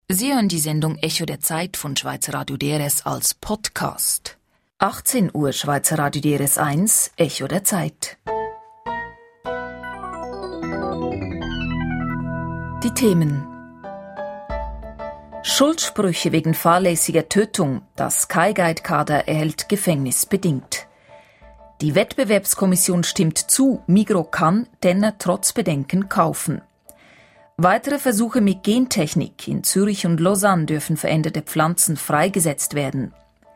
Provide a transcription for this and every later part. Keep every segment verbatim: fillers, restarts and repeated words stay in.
Sie hören die Sendung Echo der Zeit von Schweizer Radio D R S als Podcast. achtzehn Uhr Schweizer Radio D R S eins, Echo der Zeit. Die Themen: Schuldsprüche wegen fahrlässiger Tötung. Das Sky-Guide-Kader erhält gefängnisbedingt. Die Wettbewerbskommission stimmt zu, Migros kann Denner trotz Bedenken kaufen. Weitere Versuche mit Gentechnik in Zürich und Lausanne dürfen veränderte Pflanzen freigesetzt werden.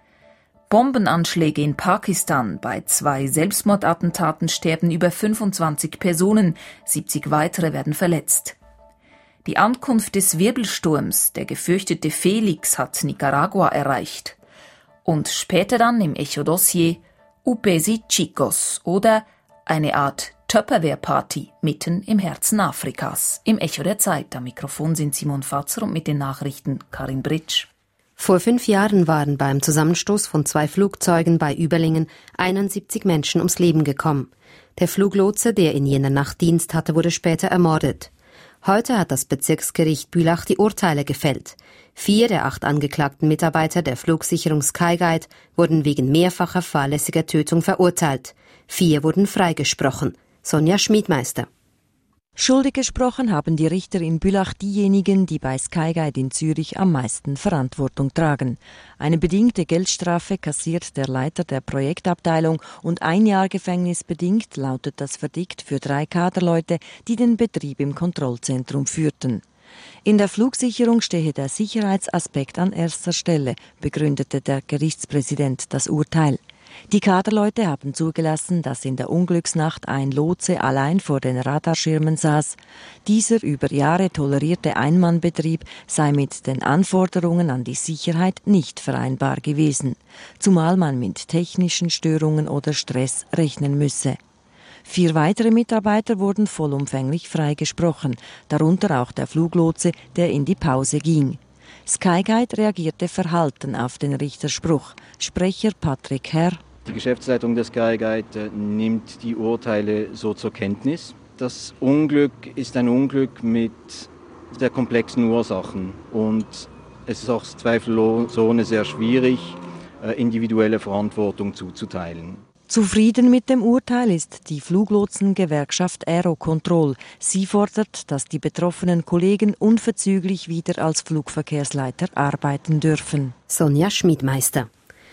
Bombenanschläge in Pakistan. Bei zwei Selbstmordattentaten sterben über fünfundzwanzig Personen, siebzig weitere werden verletzt. Die Ankunft des Wirbelsturms, der gefürchtete Felix, hat Nicaragua erreicht. Und später dann im Echo-Dossier Upesi Chicos oder eine Art Tupperware-Party mitten im Herzen Afrikas. Im Echo der Zeit. Am Mikrofon sind Simon Fatzer und mit den Nachrichten Karin Britsch. Vor fünf Jahren waren beim Zusammenstoß von zwei Flugzeugen bei Überlingen einundsiebzig Menschen ums Leben gekommen. Der Fluglotse, der in jener Nacht Dienst hatte, wurde später ermordet. Heute hat das Bezirksgericht Bülach die Urteile gefällt. Vier der acht angeklagten Mitarbeiter der Flugsicherung Sky-Guide wurden wegen mehrfacher fahrlässiger Tötung verurteilt. Vier wurden freigesprochen. Sonja Schmiedmeister. Schuldig gesprochen haben die Richter in Bülach diejenigen, die bei Sky-Guide in Zürich am meisten Verantwortung tragen. Eine bedingte Geldstrafe kassiert der Leiter der Projektabteilung und ein Jahr Gefängnis bedingt lautet das Verdikt für drei Kaderleute, die den Betrieb im Kontrollzentrum führten. In der Flugsicherung stehe der Sicherheitsaspekt an erster Stelle, begründete der Gerichtspräsident das Urteil. Die Kaderleute haben zugelassen, dass in der Unglücksnacht ein Lotse allein vor den Radarschirmen saß. Dieser über Jahre tolerierte Einmannbetrieb sei mit den Anforderungen an die Sicherheit nicht vereinbar gewesen, zumal man mit technischen Störungen oder Stress rechnen müsse. Vier weitere Mitarbeiter wurden vollumfänglich freigesprochen, darunter auch der Fluglotse, der in die Pause ging. Sky-Guide reagierte verhalten auf den Richterspruch. Sprecher Patrick Herr. Die Geschäftsleitung der Sky-Guide nimmt die Urteile so zur Kenntnis. Das Unglück ist ein Unglück mit sehr komplexen Ursachen und es ist auch zweifelsohne sehr schwierig, individuelle Verantwortung zuzuteilen. Zufrieden mit dem Urteil ist die Fluglotsengewerkschaft Aerocontrol. Sie fordert, dass die betroffenen Kollegen unverzüglich wieder als Flugverkehrsleiter arbeiten dürfen. Sonja Schmiedmeister.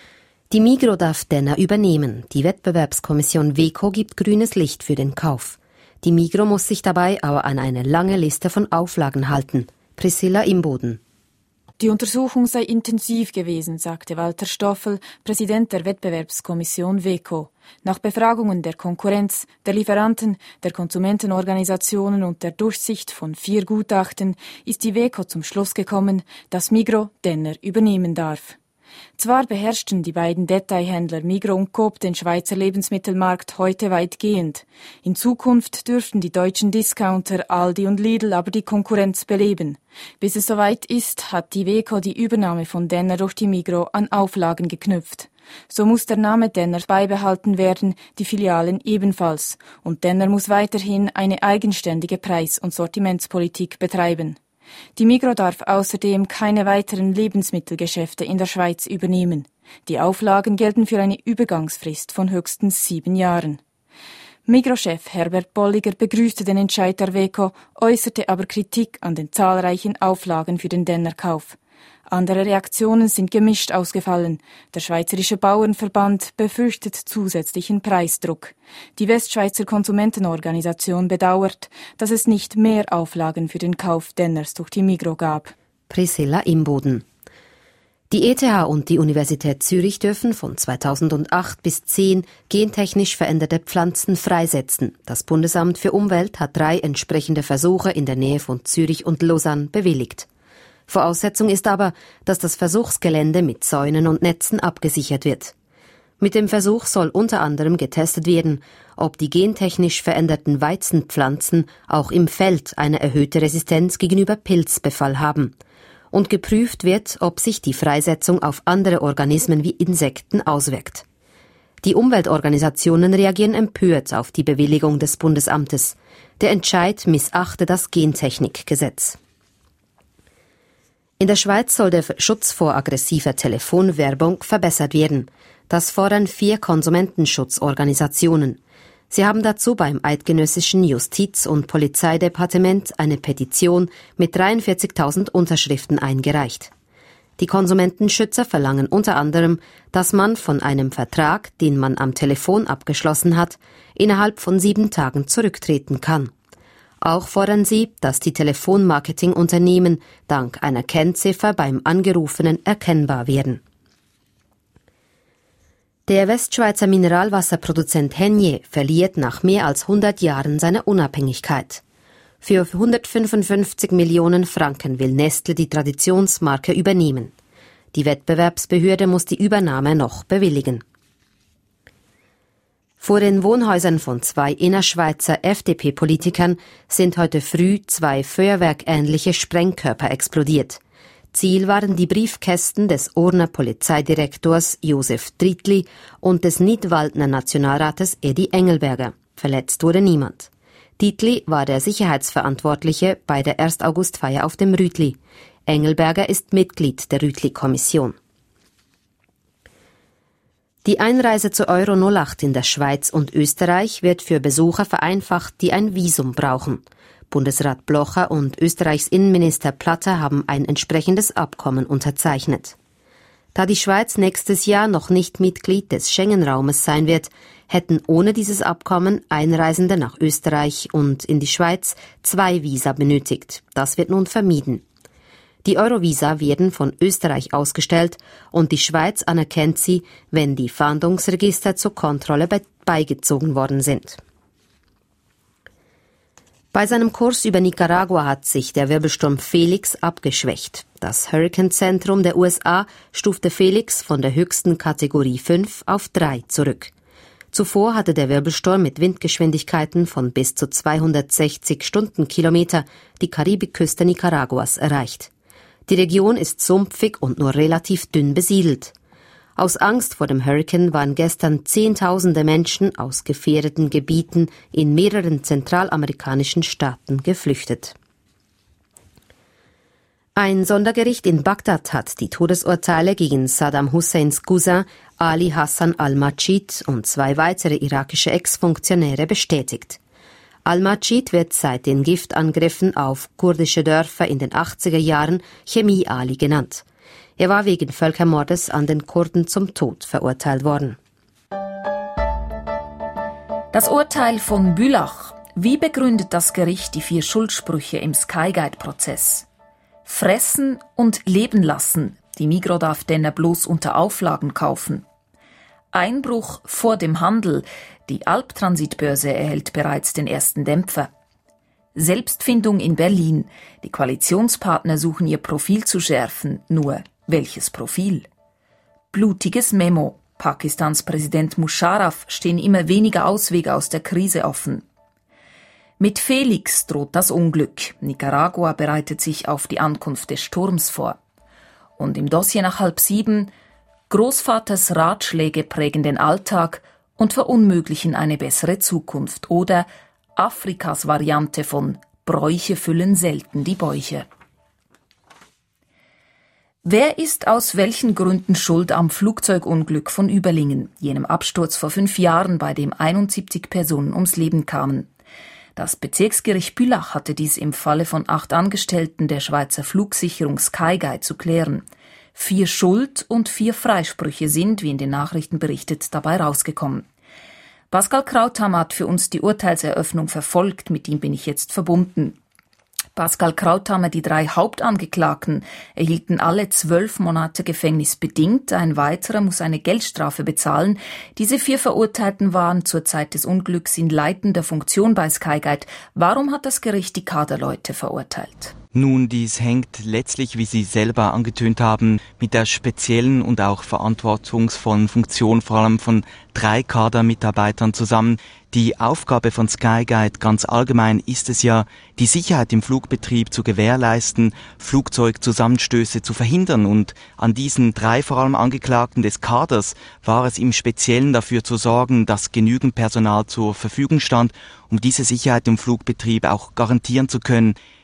Die Migros darf Denner übernehmen. Die Wettbewerbskommission WEKO gibt grünes Licht für den Kauf. Die Migros muss sich dabei aber an eine lange Liste von Auflagen halten. Priscilla Imboden. Die Untersuchung sei intensiv gewesen, sagte Walter Stoffel, Präsident der Wettbewerbskommission WEKO. Nach Befragungen der Konkurrenz, der Lieferanten, der Konsumentenorganisationen und der Durchsicht von vier Gutachten ist die WEKO zum Schluss gekommen, dass Migros Denner übernehmen darf. Zwar beherrschten die beiden Detailhändler Migros und Coop den Schweizer Lebensmittelmarkt heute weitgehend. In Zukunft dürften die deutschen Discounter Aldi und Lidl aber die Konkurrenz beleben. Bis es soweit ist, hat die WEKO die Übernahme von Denner durch die Migros an Auflagen geknüpft. So muss der Name Denner beibehalten werden, die Filialen ebenfalls. Und Denner muss weiterhin eine eigenständige Preis- und Sortimentspolitik betreiben. Die Migros darf außerdem keine weiteren Lebensmittelgeschäfte in der Schweiz übernehmen. Die Auflagen gelten für eine Übergangsfrist von höchstens sieben Jahren. Migros-Chef Herbert Bolliger begrüßte den Entscheid der WEKO, äußerte aber Kritik an den zahlreichen Auflagen für den Denner-Kauf. Andere Reaktionen sind gemischt ausgefallen. Der Schweizerische Bauernverband befürchtet zusätzlichen Preisdruck. Die Westschweizer Konsumentenorganisation bedauert, dass es nicht mehr Auflagen für den Kauf Denners durch die Migros gab. Priscilla Imboden. Die E T H und die Universität Zürich dürfen von zweitausendacht bis zweitausendzehn gentechnisch veränderte Pflanzen freisetzen. Das Bundesamt für Umwelt hat drei entsprechende Versuche in der Nähe von Zürich und Lausanne bewilligt. Voraussetzung ist aber, dass das Versuchsgelände mit Zäunen und Netzen abgesichert wird. Mit dem Versuch soll unter anderem getestet werden, ob die gentechnisch veränderten Weizenpflanzen auch im Feld eine erhöhte Resistenz gegenüber Pilzbefall haben. Und geprüft wird, ob sich die Freisetzung auf andere Organismen wie Insekten auswirkt. Die Umweltorganisationen reagieren empört auf die Bewilligung des Bundesamtes. Der Entscheid missachte das Gentechnikgesetz. In der Schweiz soll der Schutz vor aggressiver Telefonwerbung verbessert werden. Das fordern vier Konsumentenschutzorganisationen. Sie haben dazu beim eidgenössischen Justiz- und Polizeidepartement eine Petition mit dreiundvierzigtausend Unterschriften eingereicht. Die Konsumentenschützer verlangen unter anderem, dass man von einem Vertrag, den man am Telefon abgeschlossen hat, innerhalb von sieben Tagen zurücktreten kann. Auch fordern sie, dass die Telefonmarketingunternehmen dank einer Kennziffer beim Angerufenen erkennbar werden. Der Westschweizer Mineralwasserproduzent Henje verliert nach mehr als hundert Jahren seine Unabhängigkeit. Für hundertfünfundfünfzig Millionen Franken will Nestle die Traditionsmarke übernehmen. Die Wettbewerbsbehörde muss die Übernahme noch bewilligen. Vor den Wohnhäusern von zwei innerschweizer F D P-Politikern sind heute früh zwei feuerwerkähnliche Sprengkörper explodiert. Ziel waren die Briefkästen des Urner Polizeidirektors Josef Drittli und des Nidwaldner Nationalrates Edi Engelberger. Verletzt wurde niemand. Drittli war der Sicherheitsverantwortliche bei der Erstaugustfeier auf dem Rütli. Engelberger ist Mitglied der Rütli-Kommission. Die Einreise zur Euro null acht in der Schweiz und Österreich wird für Besucher vereinfacht, die ein Visum brauchen. Bundesrat Blocher und Österreichs Innenminister Platter haben ein entsprechendes Abkommen unterzeichnet. Da die Schweiz nächstes Jahr noch nicht Mitglied des Schengen-Raumes sein wird, hätten ohne dieses Abkommen Einreisende nach Österreich und in die Schweiz zwei Visa benötigt. Das wird nun vermieden. Die Eurovisa werden von Österreich ausgestellt und die Schweiz anerkennt sie, wenn die Fahndungsregister zur Kontrolle beigezogen worden sind. Bei seinem Kurs über Nicaragua hat sich der Wirbelsturm Felix abgeschwächt. Das Hurricane-Zentrum der U S A stufte Felix von der höchsten Kategorie fünf auf drei zurück. Zuvor hatte der Wirbelsturm mit Windgeschwindigkeiten von bis zu zweihundertsechzig Stundenkilometer die Karibikküste Nicaraguas erreicht. Die Region ist sumpfig und nur relativ dünn besiedelt. Aus Angst vor dem Hurrikan waren gestern Zehntausende Menschen aus gefährdeten Gebieten in mehreren zentralamerikanischen Staaten geflüchtet. Ein Sondergericht in Bagdad hat die Todesurteile gegen Saddam Husseins Cousin Ali Hassan al-Majid und zwei weitere irakische Ex-Funktionäre bestätigt. Al-Majid wird seit den Giftangriffen auf kurdische Dörfer in den achtziger Jahren Chemie Ali genannt. Er war wegen Völkermordes an den Kurden zum Tod verurteilt worden. Das Urteil von Bülach. Wie begründet das Gericht die vier Schuldsprüche im Skyguide-Prozess? Fressen und leben lassen. Die Migros darf denn bloß unter Auflagen kaufen. Einbruch vor dem Handel. Die Alptransitbörse erhält bereits den ersten Dämpfer. Selbstfindung in Berlin. Die Koalitionspartner suchen ihr Profil zu schärfen. Nur welches Profil? Blutiges Memo. Pakistans Präsident Musharraf stehen immer weniger Auswege aus der Krise offen. Mit Felix droht das Unglück. Nicaragua bereitet sich auf die Ankunft des Sturms vor. Und im Dossier nach halb sieben: Großvaters Ratschläge prägen den Alltag und verunmöglichen eine bessere Zukunft. Oder Afrikas Variante von Bräuche füllen selten die Bäuche. Wer ist aus welchen Gründen schuld am Flugzeugunglück von Überlingen, jenem Absturz vor fünf Jahren, bei dem einundsiebzig Personen ums Leben kamen? Das Bezirksgericht Bülach hatte dies im Falle von acht Angestellten der Schweizer Flugsicherung Skyguide zu klären. Vier Schuld- und vier Freisprüche sind, wie in den Nachrichten berichtet, dabei rausgekommen. Pascal Krauthammer hat für uns die Urteilseröffnung verfolgt, mit ihm bin ich jetzt verbunden. Pascal Krauthammer, die drei Hauptangeklagten erhielten alle zwölf Monate Gefängnis bedingt, ein weiterer muss eine Geldstrafe bezahlen. Diese vier Verurteilten waren zur Zeit des Unglücks in leitender Funktion bei Skyguide. Warum hat das Gericht die Kaderleute verurteilt? Nun, dies hängt letztlich, wie Sie selber angetönt haben, mit der speziellen und auch verantwortungsvollen Funktion vor allem von drei Kadermitarbeitern zusammen. Die Aufgabe von Skyguide ganz allgemein ist es ja, die Sicherheit im Flugbetrieb zu gewährleisten, Flugzeugzusammenstöße zu verhindern, und an diesen drei vor allem Angeklagten des Kaders war es im Speziellen dafür zu sorgen, dass genügend Personal zur Verfügung stand, um diese Sicherheit im Flugbetrieb auch garantieren zu können.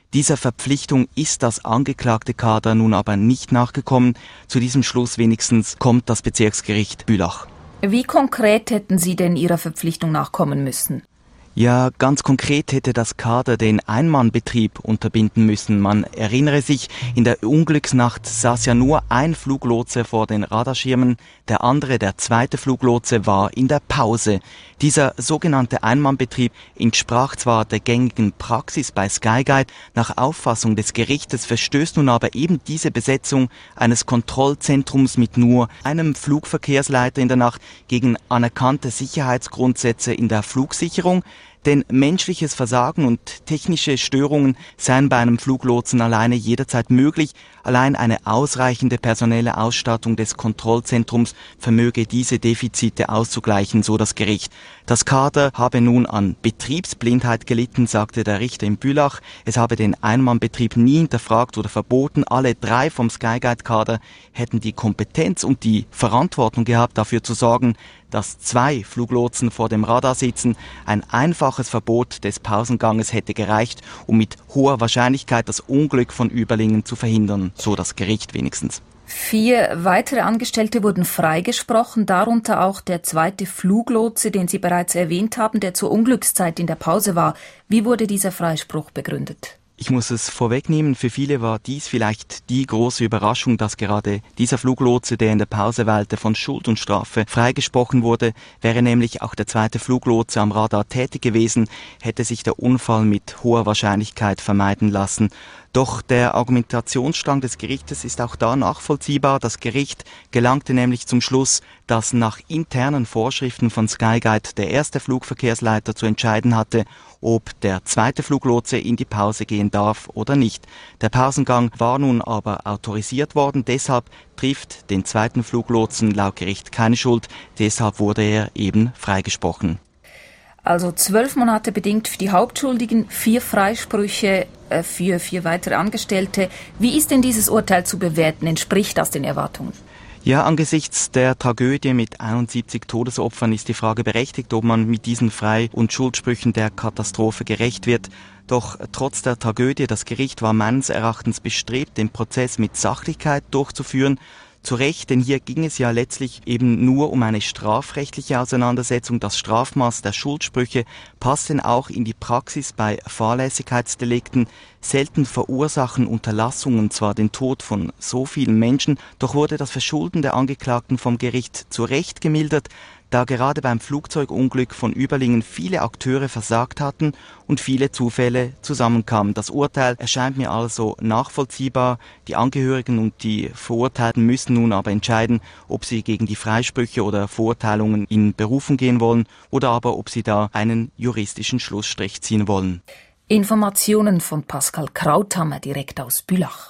Dieser Verpflichtung ist das angeklagte Kader nun aber nicht nachgekommen. Zu diesem Schluss wenigstens kommt das Bezirksgericht Bülach. Wie konkret hätten Sie denn Ihrer Verpflichtung nachkommen müssen? Ja, ganz konkret hätte das Kader den Einmannbetrieb unterbinden müssen. Man erinnere sich, in der Unglücksnacht saß ja nur ein Fluglotse vor den Radarschirmen, der andere, der zweite Fluglotse, war in der Pause. Dieser sogenannte Einmannbetrieb entsprach zwar der gängigen Praxis bei Skyguide, nach Auffassung des Gerichtes verstößt nun aber eben diese Besetzung eines Kontrollzentrums mit nur einem Flugverkehrsleiter in der Nacht gegen anerkannte Sicherheitsgrundsätze in der Flugsicherung. Denn menschliches Versagen und technische Störungen seien bei einem Fluglotsen alleine jederzeit möglich. Allein eine ausreichende personelle Ausstattung des Kontrollzentrums vermöge diese Defizite auszugleichen, so das Gericht. Das Kader habe nun an Betriebsblindheit gelitten, sagte der Richter in Bülach. Es habe den Einmannbetrieb nie hinterfragt oder verboten. Alle drei vom Skyguide-Kader hätten die Kompetenz und die Verantwortung gehabt, dafür zu sorgen, dass zwei Fluglotsen vor dem Radar sitzen. Ein einfaches Verbot des Pausenganges hätte gereicht, um mit hoher Wahrscheinlichkeit das Unglück von Überlingen zu verhindern, so das Gericht wenigstens. Vier weitere Angestellte wurden freigesprochen, darunter auch der zweite Fluglotse, den Sie bereits erwähnt haben, der zur Unglückszeit in der Pause war. Wie wurde dieser Freispruch begründet? Ich muss es vorwegnehmen, für viele war dies vielleicht die große Überraschung, dass gerade dieser Fluglotse, der in der Pause weilte, von Schuld und Strafe freigesprochen wurde. Wäre nämlich auch der zweite Fluglotse am Radar tätig gewesen, hätte sich der Unfall mit hoher Wahrscheinlichkeit vermeiden lassen. Doch der Argumentationsstrang des Gerichtes ist auch da nachvollziehbar. Das Gericht gelangte nämlich zum Schluss, dass nach internen Vorschriften von Skyguide der erste Flugverkehrsleiter zu entscheiden hatte, ob der zweite Fluglotse in die Pause gehen darf oder nicht. Der Pausengang war nun aber autorisiert worden, deshalb trifft den zweiten Fluglotsen laut Gericht keine Schuld, deshalb wurde er eben freigesprochen. Also zwölf Monate bedingt für die Hauptschuldigen, vier Freisprüche äh, für vier weitere Angestellte. Wie ist denn dieses Urteil zu bewerten? Entspricht das den Erwartungen? Ja, angesichts der Tragödie mit einundsiebzig Todesopfern ist die Frage berechtigt, ob man mit diesen Frei- und Schuldsprüchen der Katastrophe gerecht wird. Doch trotz der Tragödie, das Gericht war meines Erachtens bestrebt, den Prozess mit Sachlichkeit durchzuführen. Zu Recht, denn hier ging es ja letztlich eben nur um eine strafrechtliche Auseinandersetzung. Das Strafmaß der Schuldsprüche passt denn auch in die Praxis bei Fahrlässigkeitsdelikten. Selten verursachen Unterlassungen zwar den Tod von so vielen Menschen, doch wurde das Verschulden der Angeklagten vom Gericht zu Recht gemildert, da gerade beim Flugzeugunglück von Überlingen viele Akteure versagt hatten und viele Zufälle zusammenkamen. Das Urteil erscheint mir also nachvollziehbar. Die Angehörigen und die Verurteilten müssen nun aber entscheiden, ob sie gegen die Freisprüche oder Verurteilungen in Berufung gehen wollen oder aber ob sie da einen juristischen Schlussstrich ziehen wollen. Informationen von Pascal Krauthammer direkt aus Bülach.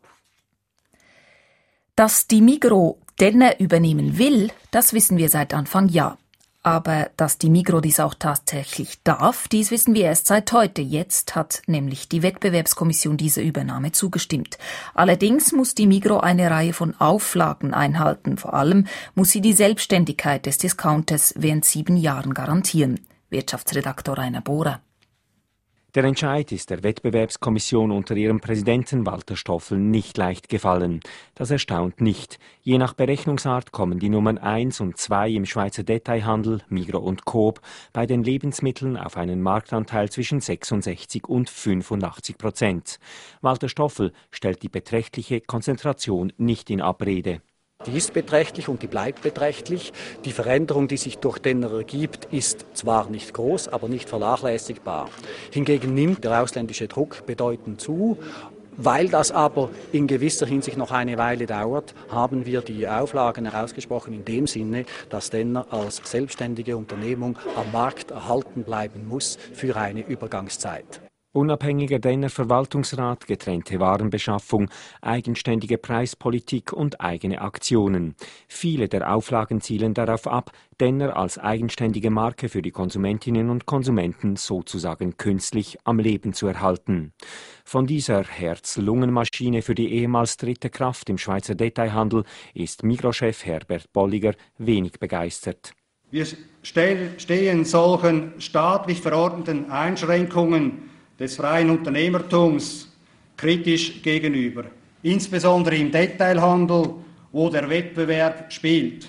Dass die Migros Denner übernehmen will, das wissen wir seit Anfang Jahr. Aber dass die Migros dies auch tatsächlich darf, dies wissen wir erst seit heute. Jetzt hat nämlich die Wettbewerbskommission dieser Übernahme zugestimmt. Allerdings muss die Migros eine Reihe von Auflagen einhalten. Vor allem muss sie die Selbstständigkeit des Discounters während sieben Jahren garantieren. Wirtschaftsredaktor Rainer Bohrer. Der Entscheid ist der Wettbewerbskommission unter ihrem Präsidenten Walter Stoffel nicht leicht gefallen. Das erstaunt nicht. Je nach Berechnungsart kommen die Nummern eins und zwei im Schweizer Detailhandel, Migros und Coop, bei den Lebensmitteln auf einen Marktanteil zwischen sechsundsechzig und fünfundachtzig Prozent. Walter Stoffel stellt die beträchtliche Konzentration nicht in Abrede. Die ist beträchtlich und die bleibt beträchtlich. Die Veränderung, die sich durch Denner ergibt, ist zwar nicht groß, aber nicht vernachlässigbar. Hingegen nimmt der ausländische Druck bedeutend zu. Weil das aber in gewisser Hinsicht noch eine Weile dauert, haben wir die Auflagen herausgesprochen in dem Sinne, dass Denner als selbstständige Unternehmung am Markt erhalten bleiben muss für eine Übergangszeit. Unabhängiger Denner Verwaltungsrat, getrennte Warenbeschaffung, eigenständige Preispolitik und eigene Aktionen. Viele der Auflagen zielen darauf ab, Denner als eigenständige Marke für die Konsumentinnen und Konsumenten sozusagen künstlich am Leben zu erhalten. Von dieser Herz-Lungen-Maschine für die ehemals dritte Kraft im Schweizer Detailhandel ist Migros-Chef Herbert Bolliger wenig begeistert. Wir stehen solchen staatlich verordneten Einschränkungen des freien Unternehmertums kritisch gegenüber, insbesondere im Detailhandel, wo der Wettbewerb spielt.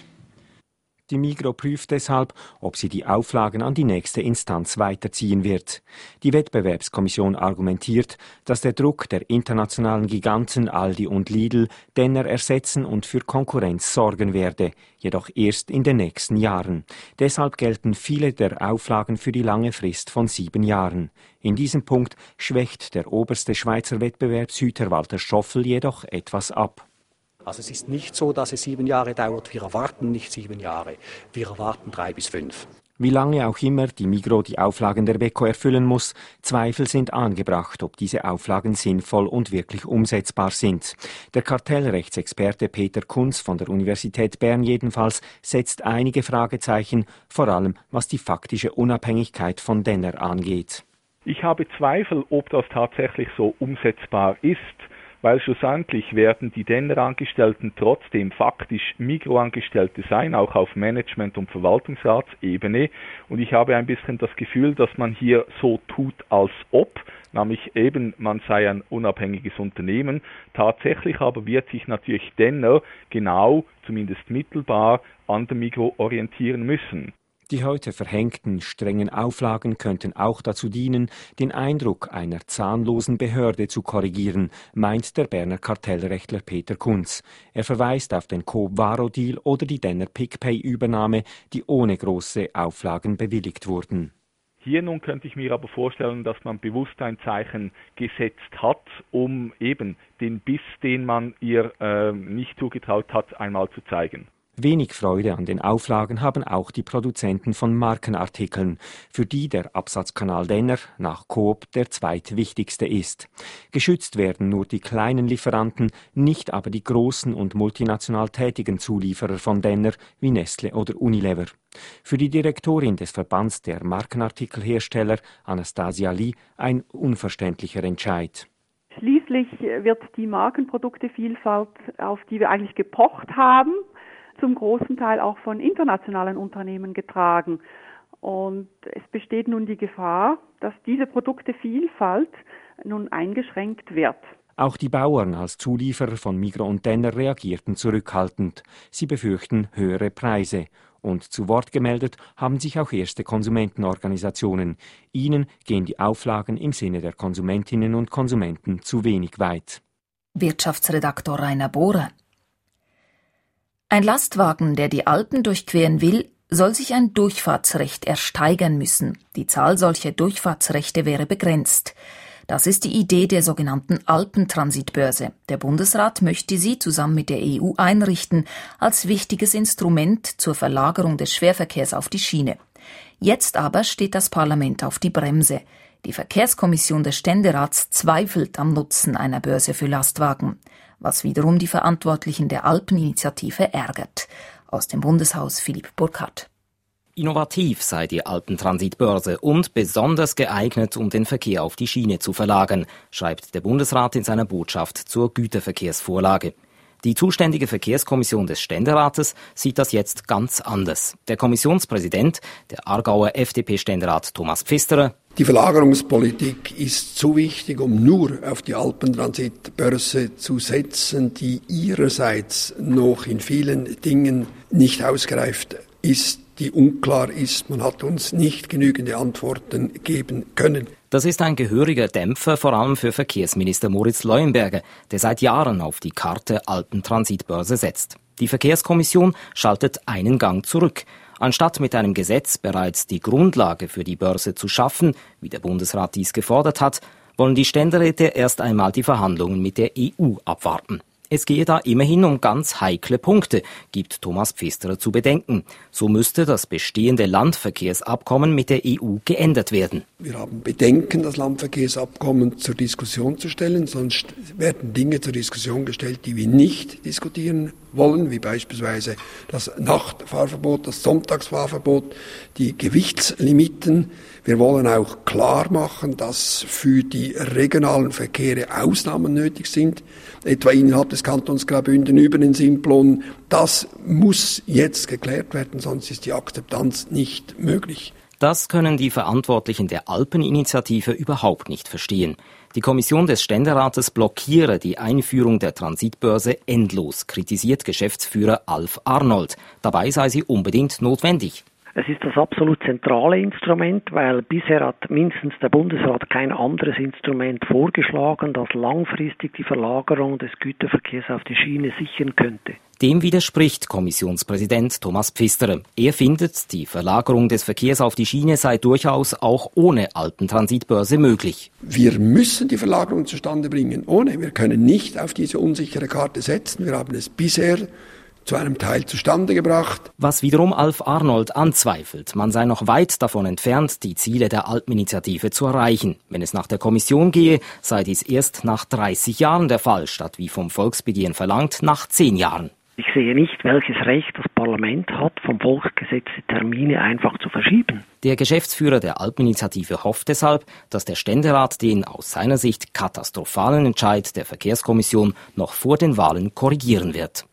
Die Migros prüft deshalb, ob sie die Auflagen an die nächste Instanz weiterziehen wird. Die Wettbewerbskommission argumentiert, dass der Druck der internationalen Giganten Aldi und Lidl Denner ersetzen und für Konkurrenz sorgen werde, jedoch erst in den nächsten Jahren. Deshalb gelten viele der Auflagen für die lange Frist von sieben Jahren. In diesem Punkt schwächt der oberste Schweizer Wettbewerbshüter Walter Stoffel jedoch etwas ab. Also es ist nicht so, dass es sieben Jahre dauert. Wir erwarten nicht sieben Jahre. Wir erwarten drei bis fünf. Wie lange auch immer die Migros die Auflagen der WEKO erfüllen muss, Zweifel sind angebracht, ob diese Auflagen sinnvoll und wirklich umsetzbar sind. Der Kartellrechtsexperte Peter Kunz von der Universität Bern jedenfalls setzt einige Fragezeichen, vor allem was die faktische Unabhängigkeit von Denner angeht. Ich habe Zweifel, ob das tatsächlich so umsetzbar ist. Weil schlussendlich werden die Denner-Angestellten trotzdem faktisch Migros-Angestellte sein, auch auf Management- und Verwaltungsratsebene. Und ich habe ein bisschen das Gefühl, dass man hier so tut, als ob, nämlich eben man sei ein unabhängiges Unternehmen. Tatsächlich aber wird sich natürlich Denner genau, zumindest mittelbar, an der Migros orientieren müssen. Die heute verhängten strengen Auflagen könnten auch dazu dienen, den Eindruck einer zahnlosen Behörde zu korrigieren, meint der Berner Kartellrechtler Peter Kunz. Er verweist auf den Coop-Varo-Deal oder die Denner Pick-Pay-Übernahme, die ohne große Auflagen bewilligt wurden. Hier nun könnte ich mir aber vorstellen, dass man bewusst ein Zeichen gesetzt hat, um eben den Biss, den man ihr äh, nicht zugetraut hat, einmal zu zeigen. Wenig Freude an den Auflagen haben auch die Produzenten von Markenartikeln, für die der Absatzkanal Denner nach Coop der zweitwichtigste ist. Geschützt werden nur die kleinen Lieferanten, nicht aber die großen und multinational tätigen Zulieferer von Denner wie Nestle oder Unilever. Für die Direktorin des Verbands der Markenartikelhersteller, Anastasia Lee, ein unverständlicher Entscheid. Schließlich wird die Markenproduktevielfalt, auf die wir eigentlich gepocht haben, zum großen Teil auch von internationalen Unternehmen getragen. Und es besteht nun die Gefahr, dass diese Produktevielfalt nun eingeschränkt wird. Auch die Bauern als Zulieferer von Migros und Denner reagierten zurückhaltend. Sie befürchten höhere Preise. Und zu Wort gemeldet haben sich auch erste Konsumentenorganisationen. Ihnen gehen die Auflagen im Sinne der Konsumentinnen und Konsumenten zu wenig weit. Wirtschaftsredaktor Rainer Bohrer. Ein Lastwagen, der die Alpen durchqueren will, soll sich ein Durchfahrtsrecht ersteigern müssen. Die Zahl solcher Durchfahrtsrechte wäre begrenzt. Das ist die Idee der sogenannten Alpentransitbörse. Der Bundesrat möchte sie zusammen mit der E U einrichten als wichtiges Instrument zur Verlagerung des Schwerverkehrs auf die Schiene. Jetzt aber steht das Parlament auf die Bremse. Die Verkehrskommission des Ständerats zweifelt am Nutzen einer Börse für Lastwagen, was wiederum die Verantwortlichen der Alpeninitiative ärgert. Aus dem Bundeshaus Philipp Burkhardt. Innovativ sei die Alpentransitbörse und besonders geeignet, um den Verkehr auf die Schiene zu verlagern, schreibt der Bundesrat in seiner Botschaft zur Güterverkehrsvorlage. Die zuständige Verkehrskommission des Ständerates sieht das jetzt ganz anders. Der Kommissionspräsident, der Aargauer F D P-Ständerat Thomas Pfisterer: Die Verlagerungspolitik ist zu wichtig, um nur auf die Alpentransitbörse zu setzen, die ihrerseits noch in vielen Dingen nicht ausgereift ist, die unklar ist. Man hat uns nicht genügende Antworten geben können. Das ist ein gehöriger Dämpfer, vor allem für Verkehrsminister Moritz Leuenberger, der seit Jahren auf die Karte Alpentransitbörse setzt. Die Verkehrskommission schaltet einen Gang zurück. Anstatt mit einem Gesetz bereits die Grundlage für die Börse zu schaffen, wie der Bundesrat dies gefordert hat, wollen die Ständeräte erst einmal die Verhandlungen mit der E U abwarten. Es gehe da immerhin um ganz heikle Punkte, gibt Thomas Pfisterer zu bedenken. So müsste das bestehende Landverkehrsabkommen mit der E U geändert werden. Wir haben Bedenken, das Landverkehrsabkommen zur Diskussion zu stellen, sonst werden Dinge zur Diskussion gestellt, die wir nicht diskutieren wollen, wie beispielsweise das Nachtfahrverbot, das Sonntagsfahrverbot, die Gewichtslimiten. Wir wollen auch klar machen, dass für die regionalen Verkehre Ausnahmen nötig sind, etwa innerhalb des Kantons Graubünden über den Simplon. Das muss jetzt geklärt werden, sonst ist die Akzeptanz nicht möglich. Das können die Verantwortlichen der Alpeninitiative überhaupt nicht verstehen. Die Kommission des Ständerates blockiere die Einführung der Transitbörse endlos, kritisiert Geschäftsführer Alf Arnold. Dabei sei sie unbedingt notwendig. Es ist das absolut zentrale Instrument, weil bisher hat mindestens der Bundesrat kein anderes Instrument vorgeschlagen, das langfristig die Verlagerung des Güterverkehrs auf die Schiene sichern könnte. Dem widerspricht Kommissionspräsident Thomas Pfisterer. Er findet, die Verlagerung des Verkehrs auf die Schiene sei durchaus auch ohne Alpentransitbörse möglich. Wir müssen die Verlagerung zustande bringen. Ohne, wir können nicht auf diese unsichere Karte setzen. Wir haben es bisher zu einem Teil zustande gebracht. Was wiederum Alf Arnold anzweifelt. Man sei noch weit davon entfernt, die Ziele der Alpeninitiative zu erreichen. Wenn es nach der Kommission gehe, sei dies erst nach dreißig Jahren der Fall, statt wie vom Volksbegehren verlangt, nach zehn Jahren. Ich sehe nicht, welches Recht das Parlament hat, vom Volk gesetzte Termine einfach zu verschieben. Der Geschäftsführer der Alpeninitiative hofft deshalb, dass der Ständerat den aus seiner Sicht katastrophalen Entscheid der Verkehrskommission noch vor den Wahlen korrigieren wird.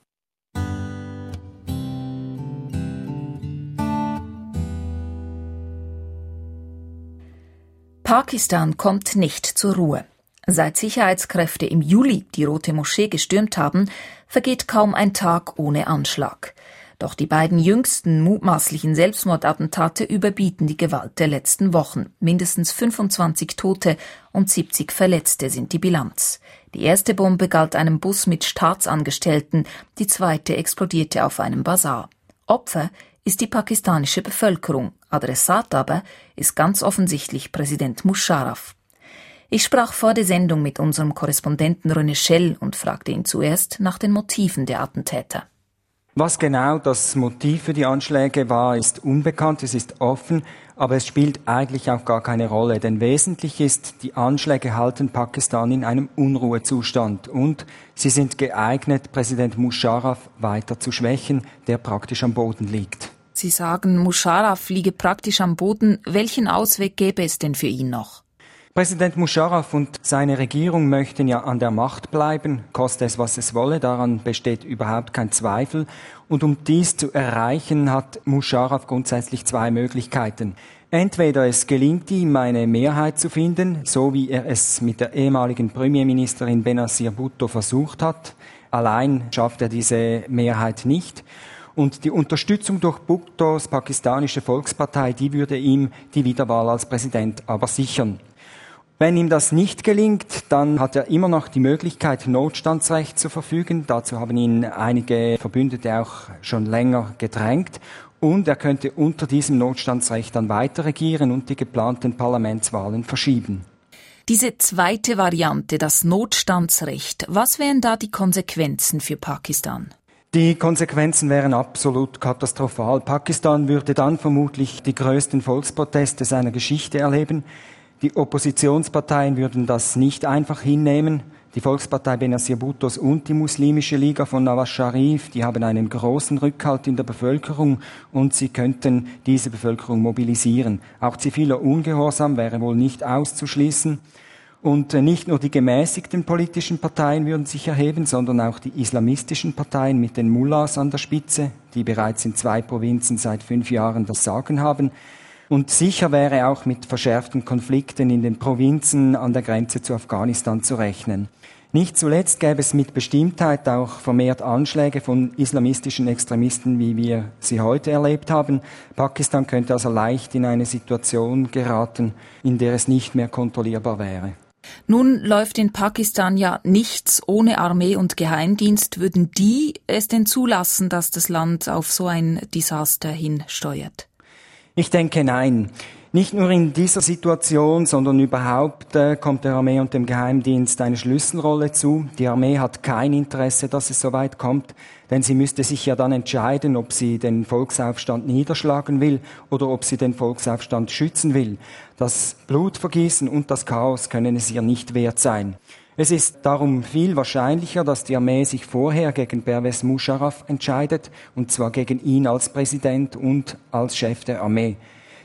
Pakistan kommt nicht zur Ruhe. Seit Sicherheitskräfte im Juli die Rote Moschee gestürmt haben, vergeht kaum ein Tag ohne Anschlag. Doch die beiden jüngsten mutmaßlichen Selbstmordattentate überbieten die Gewalt der letzten Wochen. Mindestens fünfundzwanzig Tote und siebzig Verletzte sind die Bilanz. Die erste Bombe galt einem Bus mit Staatsangestellten, die zweite explodierte auf einem Basar. Opfer ist die pakistanische Bevölkerung. Adressat aber ist ganz offensichtlich Präsident Musharraf. Ich sprach vor der Sendung mit unserem Korrespondenten René Schell und fragte ihn zuerst nach den Motiven der Attentäter. Was genau das Motiv für die Anschläge war, ist unbekannt, es ist offen, aber es spielt eigentlich auch gar keine Rolle, denn wesentlich ist, die Anschläge halten Pakistan in einem Unruhezustand und sie sind geeignet, Präsident Musharraf weiter zu schwächen, der praktisch am Boden liegt. Sie sagen, Musharraf liege praktisch am Boden. Welchen Ausweg gäbe es denn für ihn noch? Präsident Musharraf und seine Regierung möchten ja an der Macht bleiben, koste es, was es wolle, daran besteht überhaupt kein Zweifel. Und um dies zu erreichen, hat Musharraf grundsätzlich zwei Möglichkeiten. Entweder es gelingt ihm, eine Mehrheit zu finden, so wie er es mit der ehemaligen Premierministerin Benazir Bhutto versucht hat. Allein schafft er diese Mehrheit nicht. Und die Unterstützung durch Bhuttos pakistanische Volkspartei, die würde ihm die Wiederwahl als Präsident aber sichern. Wenn ihm das nicht gelingt, dann hat er immer noch die Möglichkeit, Notstandsrecht zu verfügen. Dazu haben ihn einige Verbündete auch schon länger gedrängt. Und er könnte unter diesem Notstandsrecht dann weiter regieren und die geplanten Parlamentswahlen verschieben. Diese zweite Variante, das Notstandsrecht, was wären da die Konsequenzen für Pakistan? Die Konsequenzen wären absolut katastrophal. Pakistan würde dann vermutlich die größten Volksproteste seiner Geschichte erleben. Die Oppositionsparteien würden das nicht einfach hinnehmen. Die Volkspartei Benazir Bhuttos und die Muslimische Liga von Nawaz Sharif, die haben einen großen Rückhalt in der Bevölkerung und sie könnten diese Bevölkerung mobilisieren. Auch ziviler Ungehorsam wäre wohl nicht auszuschließen. Und nicht nur die gemäßigten politischen Parteien würden sich erheben, sondern auch die islamistischen Parteien mit den Mullahs an der Spitze, die bereits in zwei Provinzen seit fünf Jahren das Sagen haben. Und sicher wäre auch mit verschärften Konflikten in den Provinzen an der Grenze zu Afghanistan zu rechnen. Nicht zuletzt gäbe es mit Bestimmtheit auch vermehrt Anschläge von islamistischen Extremisten, wie wir sie heute erlebt haben. Pakistan könnte also leicht in eine Situation geraten, in der es nicht mehr kontrollierbar wäre. Nun läuft in Pakistan ja nichts ohne Armee und Geheimdienst. Würden die es denn zulassen, dass das Land auf so ein Desaster hinsteuert? Ich denke, nein. Nicht nur in dieser Situation, sondern überhaupt äh, kommt der Armee und dem Geheimdienst eine Schlüsselrolle zu. Die Armee hat kein Interesse, dass es so weit kommt, denn sie müsste sich ja dann entscheiden, ob sie den Volksaufstand niederschlagen will oder ob sie den Volksaufstand schützen will. Das Blutvergießen und das Chaos können es ihr nicht wert sein. Es ist darum viel wahrscheinlicher, dass die Armee sich vorher gegen Pervez Musharraf entscheidet, und zwar gegen ihn als Präsident und als Chef der Armee.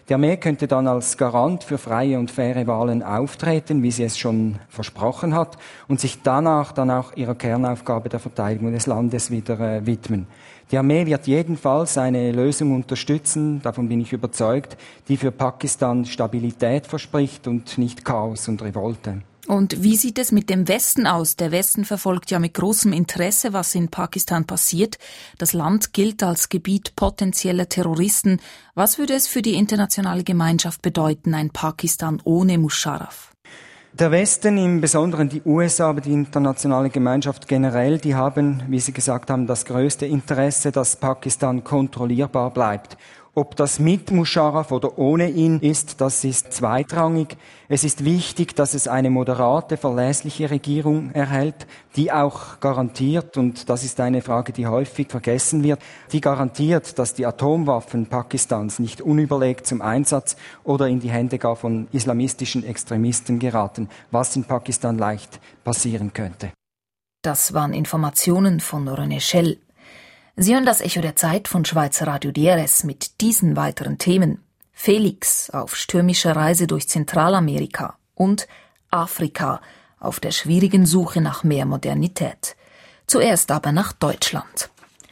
Die Armee könnte dann als Garant für freie und faire Wahlen auftreten, wie sie es schon versprochen hat, und sich danach dann auch ihrer Kernaufgabe der Verteidigung des Landes wieder äh, widmen. Die Armee wird jedenfalls eine Lösung unterstützen, davon bin ich überzeugt, die für Pakistan Stabilität verspricht und nicht Chaos und Revolte. Und wie sieht es mit dem Westen aus? Der Westen verfolgt ja mit großem Interesse, was in Pakistan passiert. Das Land gilt als Gebiet potenzieller Terroristen. Was würde es für die internationale Gemeinschaft bedeuten, ein Pakistan ohne Musharraf? Der Westen, im Besonderen die U S A, aber die internationale Gemeinschaft generell, die haben, wie Sie gesagt haben, das größte Interesse, dass Pakistan kontrollierbar bleibt. Ob das mit Musharraf oder ohne ihn ist, das ist zweitrangig. Es ist wichtig, dass es eine moderate, verlässliche Regierung erhält, die auch garantiert, und das ist eine Frage, die häufig vergessen wird, die garantiert, dass die Atomwaffen Pakistans nicht unüberlegt zum Einsatz oder in die Hände gar von islamistischen Extremisten geraten, was in Pakistan leicht passieren könnte. Das waren Informationen von René Schell. Sie hören das Echo der Zeit von Schweizer Radio D R S mit diesen weiteren Themen. Felix auf stürmischer Reise durch Zentralamerika und Afrika auf der schwierigen Suche nach mehr Modernität. Zuerst aber nach Deutschland.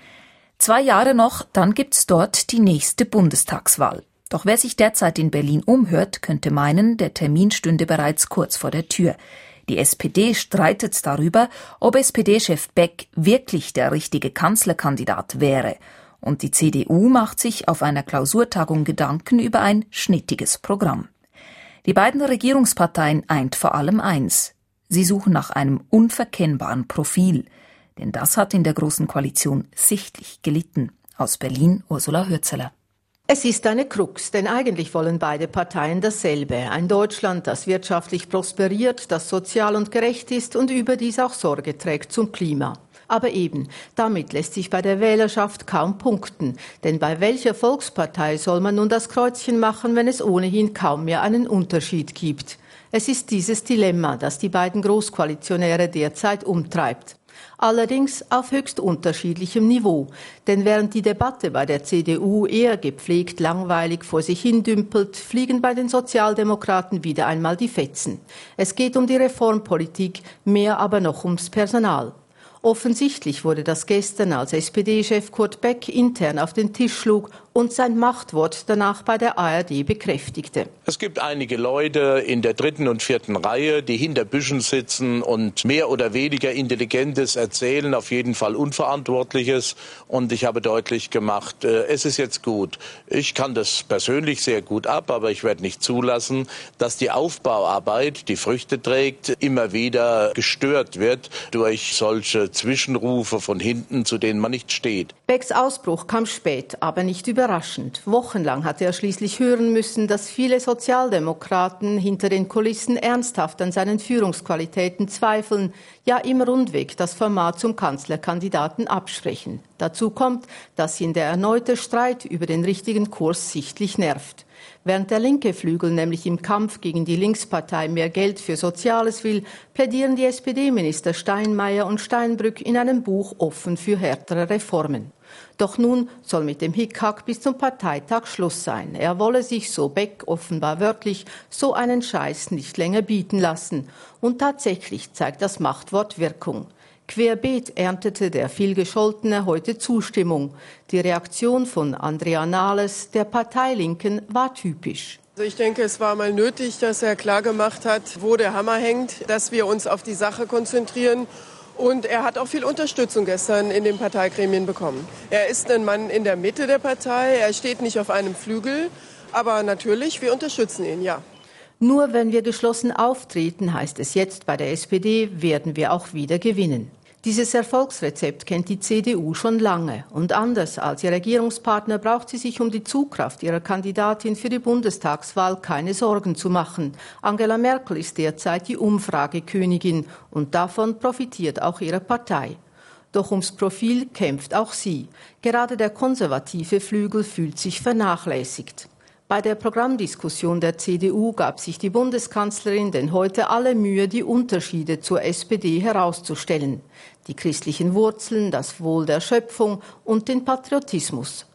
Zwei Jahre noch, dann gibt's dort die nächste Bundestagswahl. Doch wer sich derzeit in Berlin umhört, könnte meinen, der Termin stünde bereits kurz vor der Tür. Die S P D streitet darüber, ob S P D-Chef Beck wirklich der richtige Kanzlerkandidat wäre. Und die C D U macht sich auf einer Klausurtagung Gedanken über ein schnittiges Programm. Die beiden Regierungsparteien eint vor allem eins. Sie suchen nach einem unverkennbaren Profil. Denn das hat in der Großen Koalition sichtlich gelitten. Aus Berlin Ursula Hürzeler. Es ist eine Krux, denn eigentlich wollen beide Parteien dasselbe. Ein Deutschland, das wirtschaftlich prosperiert, das sozial und gerecht ist und überdies auch Sorge trägt zum Klima. Aber eben, damit lässt sich bei der Wählerschaft kaum punkten. Denn bei welcher Volkspartei soll man nun das Kreuzchen machen, wenn es ohnehin kaum mehr einen Unterschied gibt? Es ist dieses Dilemma, das die beiden Großkoalitionäre derzeit umtreibt. Allerdings auf höchst unterschiedlichem Niveau. Denn während die Debatte bei der C D U eher gepflegt langweilig vor sich hin dümpelt, fliegen bei den Sozialdemokraten wieder einmal die Fetzen. Es geht um die Reformpolitik, mehr aber noch ums Personal. Offensichtlich wurde das gestern, als S P D-Chef Kurt Beck intern auf den Tisch schlug und sein Machtwort danach bei der A R D bekräftigte. Es gibt einige Leute in der dritten und vierten Reihe, die hinter Büschen sitzen und mehr oder weniger Intelligentes erzählen, auf jeden Fall Unverantwortliches. Und ich habe deutlich gemacht, es ist jetzt gut. Ich kann das persönlich sehr gut ab, aber ich werde nicht zulassen, dass die Aufbauarbeit, die Früchte trägt, immer wieder gestört wird durch solche Zwischenrufe von hinten, zu denen man nicht steht. Becks Ausbruch kam spät, aber nicht überraschend. Wochenlang hatte er schließlich hören müssen, dass viele Sozialdemokraten hinter den Kulissen ernsthaft an seinen Führungsqualitäten zweifeln, ja im Rundweg das Format zum Kanzlerkandidaten absprechen. Dazu kommt, dass ihn der erneute Streit über den richtigen Kurs sichtlich nervt. Während der linke Flügel nämlich im Kampf gegen die Linkspartei mehr Geld für Soziales will, plädieren die S P D-Minister Steinmeier und Steinbrück in einem Buch offen für härtere Reformen. Doch nun soll mit dem Hickhack bis zum Parteitag Schluss sein. Er wolle sich, so Beck offenbar wörtlich, so einen Scheiß nicht länger bieten lassen. Und tatsächlich zeigt das Machtwort Wirkung. Querbeet erntete der vielgescholtene heute Zustimmung. Die Reaktion von Andrea Nahles, der Parteilinken, war typisch. Also ich denke, es war mal nötig, dass er klargemacht hat, wo der Hammer hängt, dass wir uns auf die Sache konzentrieren. Und er hat auch viel Unterstützung gestern in den Parteigremien bekommen. Er ist ein Mann in der Mitte der Partei, er steht nicht auf einem Flügel, aber natürlich, wir unterstützen ihn, ja. Nur wenn wir geschlossen auftreten, heißt es jetzt bei der S P D, werden wir auch wieder gewinnen. Dieses Erfolgsrezept kennt die C D U schon lange. Und anders als ihr Regierungspartner braucht sie sich um die Zugkraft ihrer Kandidatin für die Bundestagswahl keine Sorgen zu machen. Angela Merkel ist derzeit die Umfragekönigin und davon profitiert auch ihre Partei. Doch ums Profil kämpft auch sie. Gerade der konservative Flügel fühlt sich vernachlässigt. Bei der Programmdiskussion der C D U gab sich die Bundeskanzlerin denn heute alle Mühe, die Unterschiede zur S P D herauszustellen. Die christlichen Wurzeln, das Wohl der Schöpfung und den Patriotismus.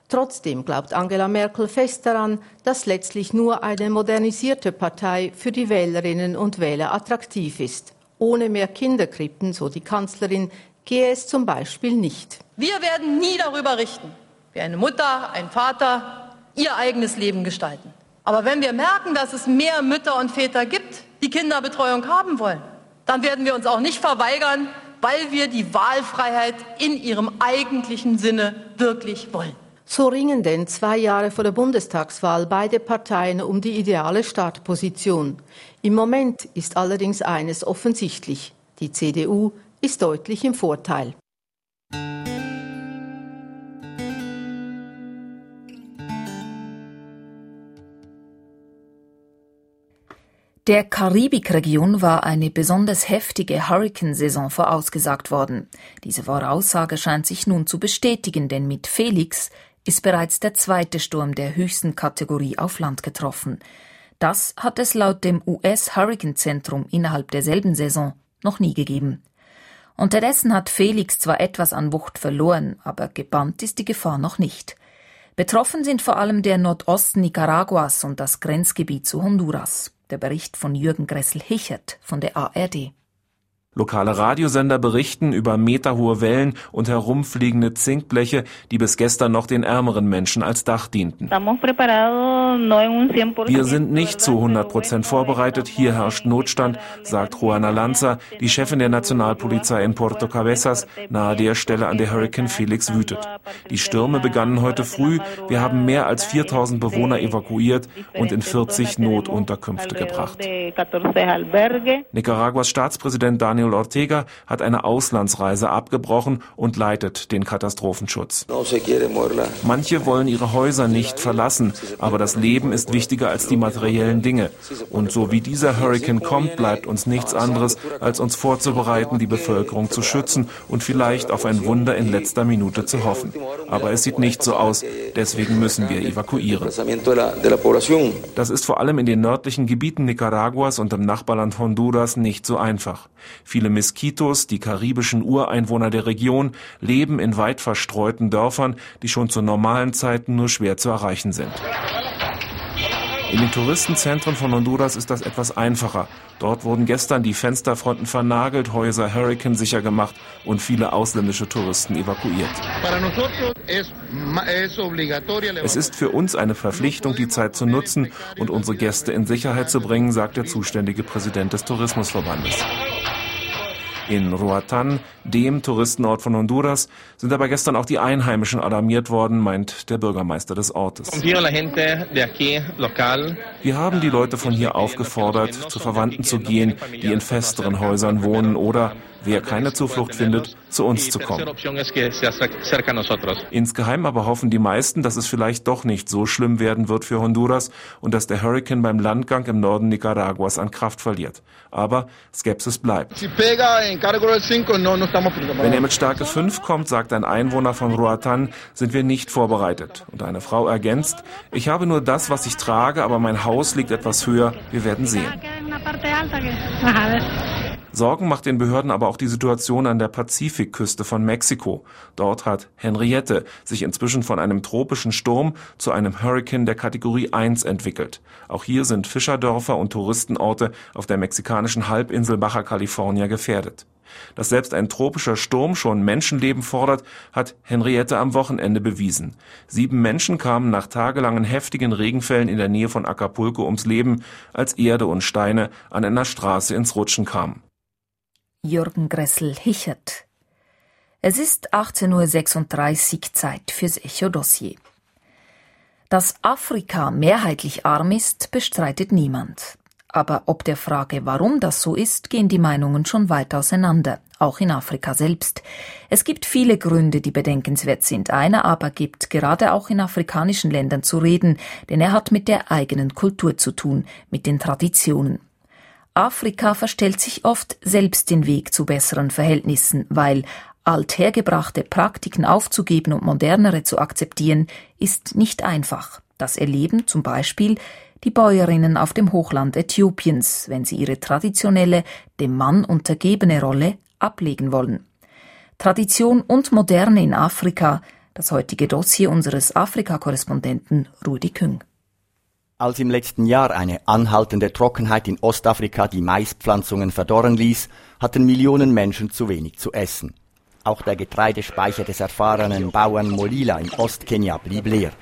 Trotzdem glaubt Angela Merkel fest daran, dass letztlich nur eine modernisierte Partei für die Wählerinnen und Wähler attraktiv ist. Ohne mehr Kinderkrippen, so die Kanzlerin, gehe es zum Beispiel nicht. Wir werden nie darüber richten, wie eine Mutter, ein Vater ihr eigenes Leben gestalten. Aber wenn wir merken, dass es mehr Mütter und Väter gibt, die Kinderbetreuung haben wollen, dann werden wir uns auch nicht verweigern, weil wir die Wahlfreiheit in ihrem eigentlichen Sinne wirklich wollen. So ringen denn zwei Jahre vor der Bundestagswahl beide Parteien um die ideale Startposition. Im Moment ist allerdings eines offensichtlich: Die C D U ist deutlich im Vorteil. Der Karibikregion war eine besonders heftige Hurrikansaison vorausgesagt worden. Diese Voraussage scheint sich nun zu bestätigen, denn mit Felix ist bereits der zweite Sturm der höchsten Kategorie auf Land getroffen. Das hat es laut dem U S-Hurrikanzentrum innerhalb derselben Saison noch nie gegeben. Unterdessen hat Felix zwar etwas an Wucht verloren, aber gebannt ist die Gefahr noch nicht. Betroffen sind vor allem der Nordosten Nicaraguas und das Grenzgebiet zu Honduras. Der Bericht von Jürgen Gressel-Hichert von der A R D. Lokale Radiosender berichten über meterhohe Wellen und herumfliegende Zinkbleche, die bis gestern noch den ärmeren Menschen als Dach dienten. Wir sind nicht zu hundert Prozent vorbereitet, hier herrscht Notstand, sagt Juana Lanza, die Chefin der Nationalpolizei in Puerto Cabezas, nahe der Stelle, an der Hurrikan Felix wütet. Die Stürme begannen heute früh, wir haben mehr als viertausend Bewohner evakuiert und in vierzig Notunterkünfte gebracht. Nicaraguas Staatspräsident Daniel Ortega hat eine Auslandsreise abgebrochen und leitet den Katastrophenschutz. Manche wollen ihre Häuser nicht verlassen, aber das Leben ist wichtiger als die materiellen Dinge. Und so wie dieser Hurrikan kommt, bleibt uns nichts anderes, als uns vorzubereiten, die Bevölkerung zu schützen und vielleicht auf ein Wunder in letzter Minute zu hoffen. Aber es sieht nicht so aus, deswegen müssen wir evakuieren. Das ist vor allem in den nördlichen Gebieten Nicaraguas und im Nachbarland Honduras nicht so einfach. Viele Miskitos, die karibischen Ureinwohner der Region, leben in weit verstreuten Dörfern, die schon zu normalen Zeiten nur schwer zu erreichen sind. In den Touristenzentren von Honduras ist das etwas einfacher. Dort wurden gestern die Fensterfronten vernagelt, Häuser hurrikansicher gemacht und viele ausländische Touristen evakuiert. Es ist für uns eine Verpflichtung, die Zeit zu nutzen und unsere Gäste in Sicherheit zu bringen, sagt der zuständige Präsident des Tourismusverbandes. In Roatán, dem Touristenort von Honduras, sind aber gestern auch die Einheimischen alarmiert worden, meint der Bürgermeister des Ortes. Wir haben die Leute von hier aufgefordert, zu Verwandten zu gehen, die in festeren Häusern wohnen oder, wer keine Zuflucht findet, zu uns zu kommen. Insgeheim aber hoffen die meisten, dass es vielleicht doch nicht so schlimm werden wird für Honduras und dass der Hurrikan beim Landgang im Norden Nicaraguas an Kraft verliert. Aber Skepsis bleibt. Wenn er mit Stärke fünf kommt, sagt ein Einwohner von Roatán, sind wir nicht vorbereitet. Und eine Frau ergänzt, ich habe nur das, was ich trage, aber mein Haus liegt etwas höher. Wir werden sehen. Sorgen macht den Behörden aber auch die Situation an der Pazifikküste von Mexiko. Dort hat Henriette sich inzwischen von einem tropischen Sturm zu einem Hurrikan der Kategorie eins entwickelt. Auch hier sind Fischerdörfer und Touristenorte auf der mexikanischen Halbinsel Baja California gefährdet. Dass selbst ein tropischer Sturm schon Menschenleben fordert, hat Henriette am Wochenende bewiesen. Sieben Menschen kamen nach tagelangen heftigen Regenfällen in der Nähe von Acapulco ums Leben, als Erde und Steine an einer Straße ins Rutschen kamen. Jürgen Gressel-Hichert. Es ist achtzehn Uhr sechsunddreißig, Zeit fürs Echo-Dossier. Dass Afrika mehrheitlich arm ist, bestreitet niemand. Aber ob der Frage, warum das so ist, gehen die Meinungen schon weit auseinander, auch in Afrika selbst. Es gibt viele Gründe, die bedenkenswert sind. Einer aber gibt gerade auch in afrikanischen Ländern zu reden, denn er hat mit der eigenen Kultur zu tun, mit den Traditionen. Afrika verstellt sich oft selbst den Weg zu besseren Verhältnissen, weil althergebrachte Praktiken aufzugeben und modernere zu akzeptieren, ist nicht einfach. Das erleben zum Beispiel die Bäuerinnen auf dem Hochland Äthiopiens, wenn sie ihre traditionelle, dem Mann untergebene Rolle ablegen wollen. Tradition und Moderne in Afrika, Das heutige Dossier unseres Afrika-Korrespondenten Rudi Küng. Als im letzten Jahr eine anhaltende Trockenheit in Ostafrika die Maispflanzungen verdorren ließ, hatten Millionen Menschen zu wenig zu essen. Auch der Getreidespeicher des erfahrenen Bauern Molila in Ostkenia blieb leer.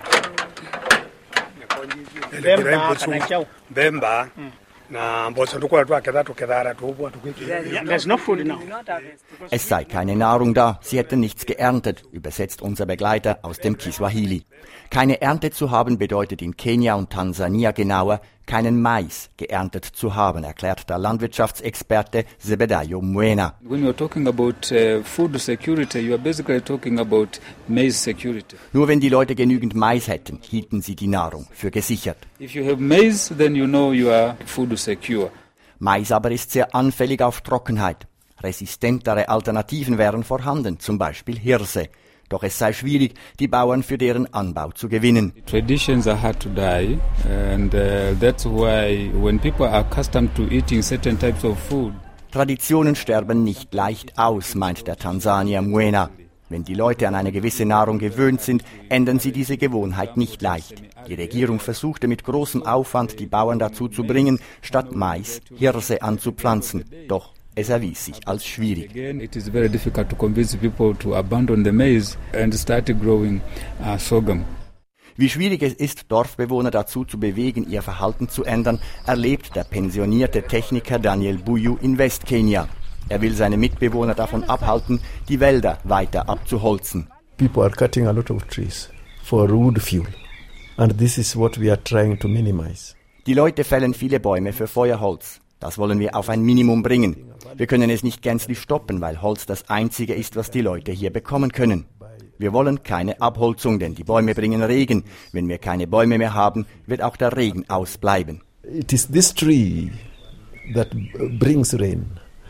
Es sei keine Nahrung da, sie hätten nichts geerntet, übersetzt unser Begleiter aus dem Kiswahili. Keine Ernte zu haben bedeutet in Kenia und Tansania genauer, keinen Mais geerntet zu haben, erklärt der Landwirtschaftsexperte Zebedayo Mwena. When you're talking about uh, food security, you are basically talking about maize security. Nur wenn die Leute genügend Mais hätten, hielten sie die Nahrung für gesichert. If you have maize, then you know you are food secure. Mais aber ist sehr anfällig auf Trockenheit. Resistentere Alternativen wären vorhanden, zum Beispiel Hirse. Doch es sei schwierig, die Bauern für deren Anbau zu gewinnen. Traditions are hard to die, and uh, that's why when people are accustomed to eating certain types of food. Traditionen sterben nicht leicht aus, meint der Tansanier Mwena. Wenn die Leute an eine gewisse Nahrung gewöhnt sind, ändern sie diese Gewohnheit nicht leicht. Die Regierung versuchte mit großem Aufwand, die Bauern dazu zu bringen, statt Mais Hirse anzupflanzen. Doch es erwies sich als schwierig. It is very difficult to convince people to abandon the maize and start growing uh, sorghum. Wie schwierig es ist, Dorfbewohner dazu zu bewegen, ihr Verhalten zu ändern, erlebt der pensionierte Techniker Daniel Buyu in Westkenia. Er will seine Mitbewohner davon abhalten, die Wälder weiter abzuholzen. People are cutting a lot of trees for wood fuel, and this is what we are trying to minimize. Die Leute fällen viele Bäume für Feuerholz. Das wollen wir auf ein Minimum bringen. Wir können es nicht gänzlich stoppen, weil Holz das Einzige ist, was die Leute hier bekommen können. Wir wollen keine Abholzung, denn die Bäume bringen Regen. Wenn wir keine Bäume mehr haben, wird auch der Regen ausbleiben. It is this tree that brings rain.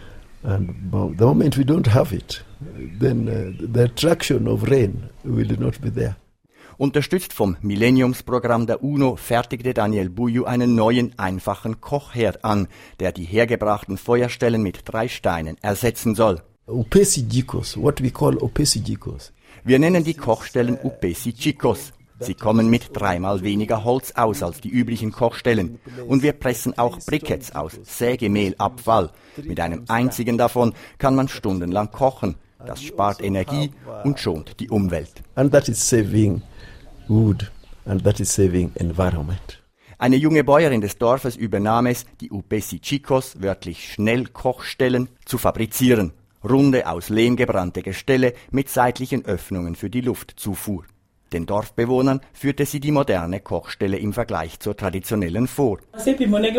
And the moment we don't have it, then uh, the attraction of rain will not be there. Unterstützt vom Millenniumsprogramm der UNO fertigte Daniel Buyu einen neuen, einfachen Kochherd an, der die hergebrachten Feuerstellen mit drei Steinen ersetzen soll. Upesi Jikos, what we call Upesi Jikos. Wir nennen die Kochstellen Upesi Jikos. Sie kommen mit dreimal weniger Holz aus als die üblichen Kochstellen. Und wir pressen auch Briketts aus Sägemehlabfall. Mit einem einzigen davon kann man stundenlang kochen. Das spart Energie und schont die Umwelt. And that is saving wood, and that is saving environment. Eine junge Bäuerin des Dorfes übernahm es, die Upesi Jikos, wörtlich Schnellkochstellen, zu fabrizieren. Runde, aus Lehm gebrannte Gestelle mit seitlichen Öffnungen für die Luftzufuhr. Den Dorfbewohnern führte sie die moderne Kochstelle im Vergleich zur traditionellen vor. The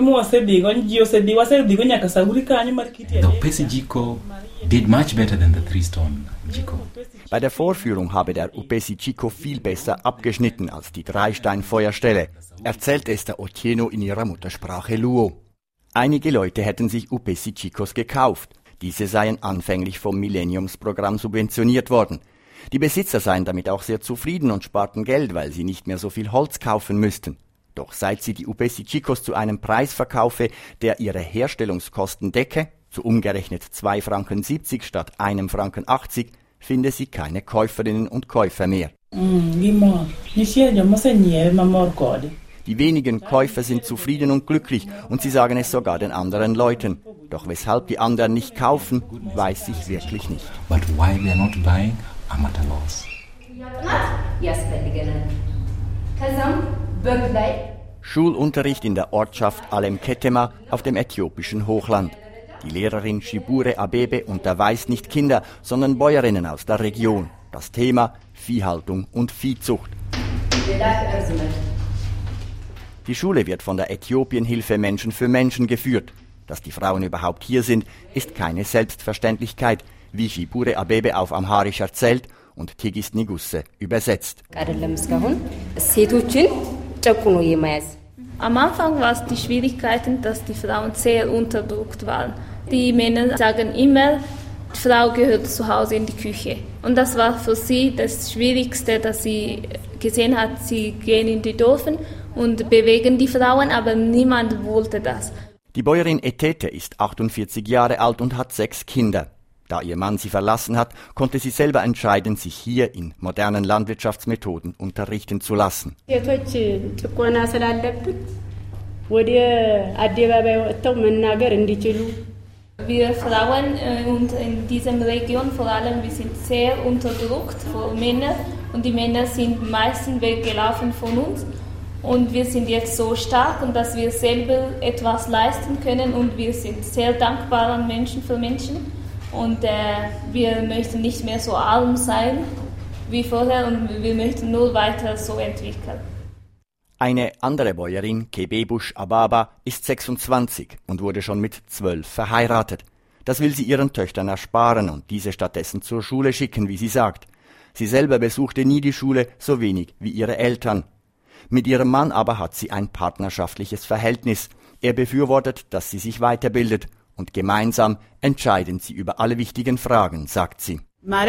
Upesi Jiko did much better than the three-stone Jiko. Bei der Vorführung habe der Upesi Jiko viel besser abgeschnitten als die Dreistein-Feuerstelle, erzählt Esther Otieno in ihrer Muttersprache Luo. Einige Leute hätten sich Upesi Jikos gekauft. Diese seien anfänglich vom Millenniumsprogramm subventioniert worden. Die Besitzer seien damit auch sehr zufrieden und sparten Geld, weil sie nicht mehr so viel Holz kaufen müssten. Doch seit sie die Upesi Jikos zu einem Preis verkaufe, der ihre Herstellungskosten decke, zu umgerechnet zwei Franken siebzig statt einem Franken achtzig, finde sie keine Käuferinnen und Käufer mehr. Die wenigen Käufer sind zufrieden und glücklich und sie sagen es sogar den anderen Leuten. Doch weshalb die anderen nicht kaufen, weiß ich wirklich nicht. But why they are not buying, I'm at a loss. Schulunterricht in der Ortschaft Alem Ketema auf dem äthiopischen Hochland. Die Lehrerin Shibure Abebe unterweist nicht Kinder, sondern Bäuerinnen aus der Region. Das Thema Viehhaltung und Viehzucht. Die Schule wird von der Äthiopienhilfe Menschen für Menschen geführt. Dass die Frauen überhaupt hier sind, ist keine Selbstverständlichkeit, wie Shibure Abebe auf Amharisch erzählt und Tigist Nigusse übersetzt. Am Anfang war es die Schwierigkeiten, dass die Frauen sehr unterdrückt waren. Die Männer sagen immer, die Frau gehört zu Hause in die Küche. Und das war für sie das Schwierigste, dass sie gesehen hat, sie gehen in die Dörfer und bewegen die Frauen, aber niemand wollte das. Die Bäuerin Etete ist achtundvierzig Jahre alt und hat sechs Kinder. Da ihr Mann sie verlassen hat, konnte sie selber entscheiden, sich hier in modernen Landwirtschaftsmethoden unterrichten zu lassen. Wir Frauen und in dieser Region vor allem, wir sind sehr unterdrückt von Männern und die Männer sind meistens weggelaufen von uns. Und wir sind jetzt so stark und dass wir selber etwas leisten können und wir sind sehr dankbar an Menschen für Menschen und äh, wir möchten nicht mehr so arm sein wie vorher und wir möchten nur weiter so entwickeln. Eine andere Bäuerin, Kebebush Ababa, ist sechsundzwanzig und wurde schon mit zwölf verheiratet. Das will sie ihren Töchtern ersparen und diese stattdessen zur Schule schicken, wie sie sagt. Sie selber besuchte nie die Schule, so wenig wie ihre Eltern. Mit ihrem Mann aber hat sie ein partnerschaftliches Verhältnis. Er befürwortet, dass sie sich weiterbildet und gemeinsam entscheiden sie über alle wichtigen Fragen, sagt sie.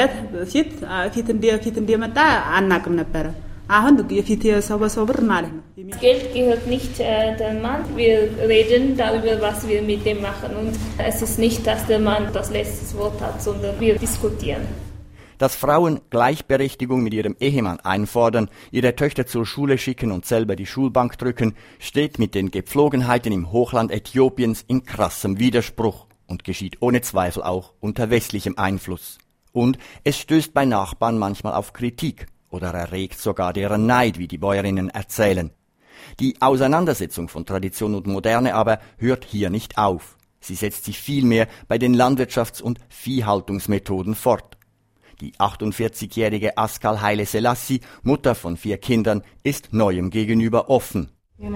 Geld gehört nicht äh, dem Mann. Wir reden darüber, was wir mit dem machen. Und es ist nicht, dass der Mann das letzte Wort hat, sondern wir diskutieren. Dass Frauen Gleichberechtigung mit ihrem Ehemann einfordern, ihre Töchter zur Schule schicken und selber die Schulbank drücken, steht mit den Gepflogenheiten im Hochland Äthiopiens in krassem Widerspruch und geschieht ohne Zweifel auch unter westlichem Einfluss. Und es stößt bei Nachbarn manchmal auf Kritik oder erregt sogar deren Neid, wie die Bäuerinnen erzählen. Die Auseinandersetzung von Tradition und Moderne aber hört hier nicht auf. Sie setzt sich vielmehr bei den Landwirtschafts- und Viehhaltungsmethoden fort. Die achtundvierzigjährige Askal Haile Selassie, Mutter von vier Kindern, ist Neuem gegenüber offen.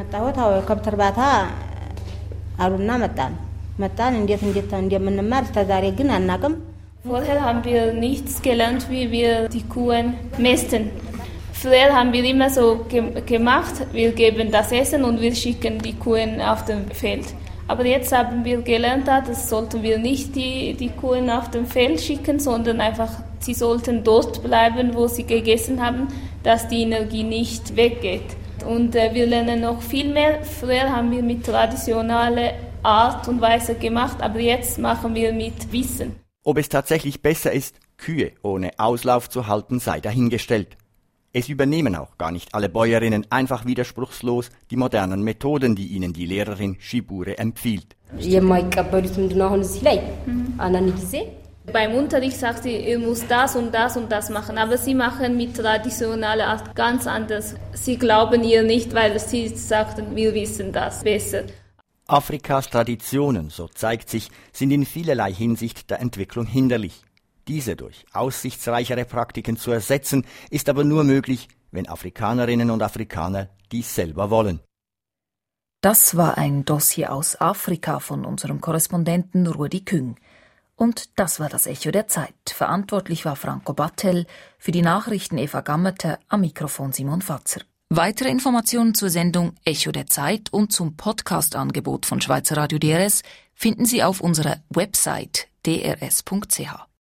Vorher haben wir nichts gelernt, wie wir die Kuhen mästen. Früher haben wir immer so ge- gemacht, wir geben das Essen und wir schicken die Kuhen auf dem Feld. Aber jetzt haben wir gelernt, das sollten wir nicht die, die Kuhen auf dem Feld schicken, sondern einfach, sie sollten dort bleiben, wo sie gegessen haben, dass die Energie nicht weggeht. Und äh, wir lernen noch viel mehr. Früher haben wir mit traditioneller Art und Weise gemacht, aber jetzt machen wir mit Wissen. Ob es tatsächlich besser ist, Kühe ohne Auslauf zu halten, sei dahingestellt. Es übernehmen auch gar nicht alle Bäuerinnen einfach widerspruchslos die modernen Methoden, die ihnen die Lehrerin Shibure empfiehlt. Beim Unterricht sagt sie, ihr müsst das und das und das machen, aber sie machen mit traditioneller Art ganz anders. Sie glauben ihr nicht, weil sie sagten, wir wissen das besser. Afrikas Traditionen, so zeigt sich, sind in vielerlei Hinsicht der Entwicklung hinderlich. Diese durch aussichtsreichere Praktiken zu ersetzen, ist aber nur möglich, wenn Afrikanerinnen und Afrikaner dies selber wollen. Das war ein Dossier aus Afrika von unserem Korrespondenten Rudi Küng. Und das war das Echo der Zeit. Verantwortlich war Franco Battel, für die Nachrichten Eva Gammerter, am Mikrofon Simon Fatzer. Weitere Informationen zur Sendung Echo der Zeit und zum Podcast-Angebot von Schweizer Radio D R S finden Sie auf unserer Website d r s punkt c h.